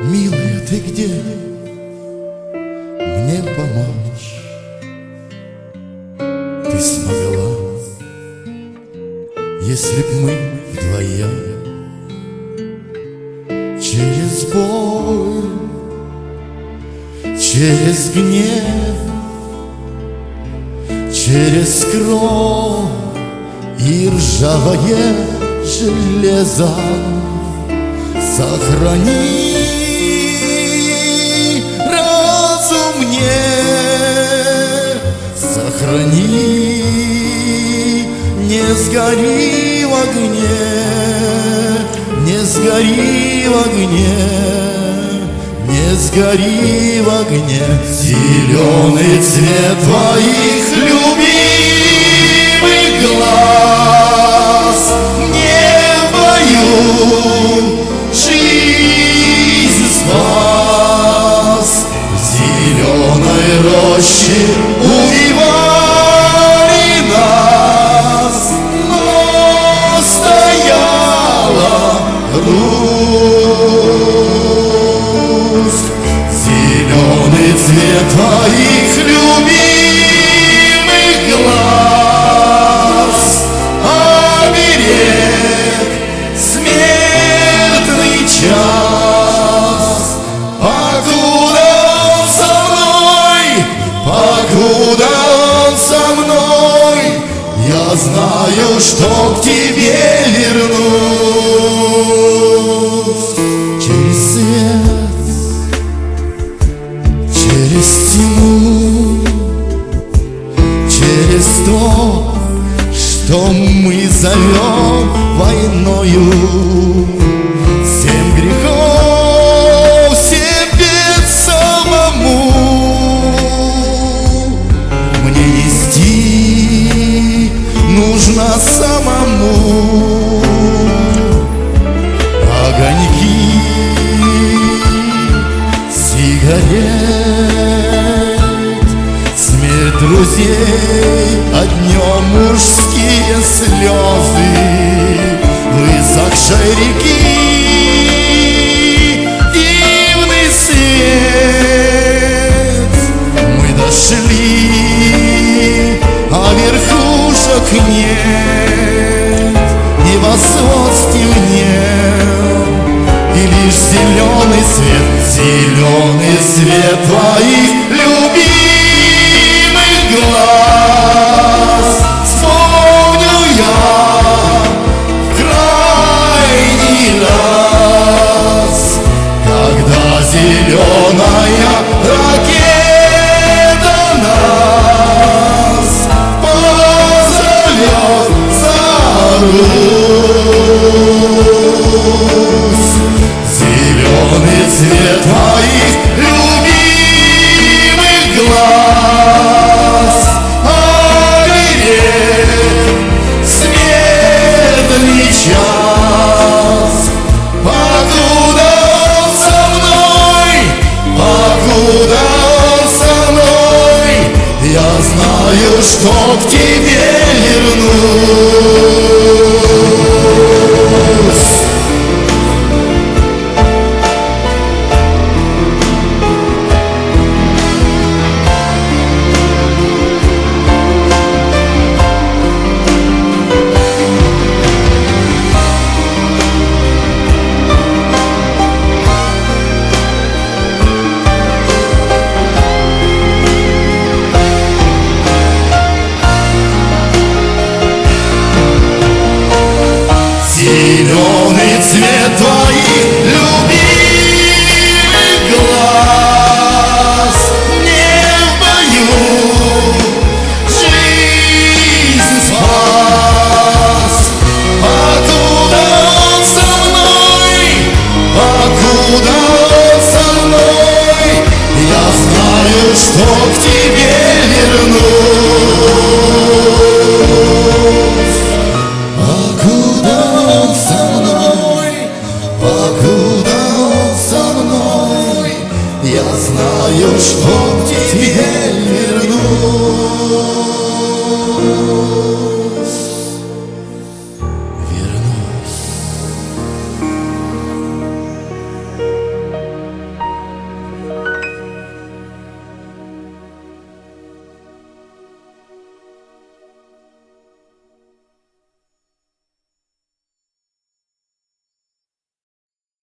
Милая, ты где? Мне помочь ты смогла, если б мы вдвоем через боль, через гнев, через кровь и ржавое железо сохрани разум мне, сохрани, не сгори в огне, не сгори в огне, не сгори в огне. Зеленый цвет твоих любимых глаз мне в бою жизнь спас. В зеленой роще убивали нас, но стояла Русь. Зеленый цвет твоих любимых глаз оберег смертный час. Покуда он со мной, покуда он со мной, я знаю, что к тебе вернусь. Через свет, через тьму, через то, что мы зовем войною. 7 грехов себе самому мне нести нужно самому. Огоньки сигарет, смерть друзей, а днем мужские слезы высохшей реки. Дивный свет, мы дошли, а верхушек нет, небосвод стемнел, и лишь зеленый свет, зеленый свет твоих любимых глаз. Вспомню я в крайний раз, когда зеленая ракета нас позовет за Русь. Зеленый цвет твоих любимых глаз оберег смертный час. Покуда он со мной, покуда он со мной, я знаю, что к тебе вернусь. Зеленый цвет твоих любимых глаз мне в бою жизнь спас. Покуда он со мной, покуда он со мной, я знаю, что к тебе вернусь. Покуда он со мной, покуда он со мной, я знаю, что к тебе вернусь.